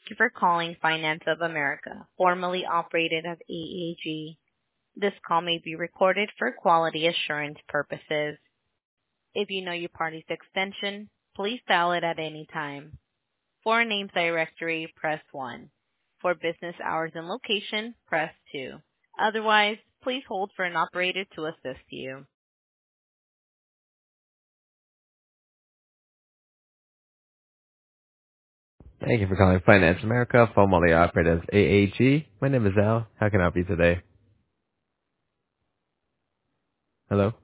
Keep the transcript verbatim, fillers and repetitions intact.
you for calling Finance of America, formerly operated as A A G. This call may be recorded for quality assurance purposes. If you know your party's extension, please dial it at any time. For a names directory, press one. For business hours and location, press two. Otherwise, please hold for an operator to assist you. Thank you for calling Finance America, formerly operated as A A G. My name is Al. How can I help you today? Hello?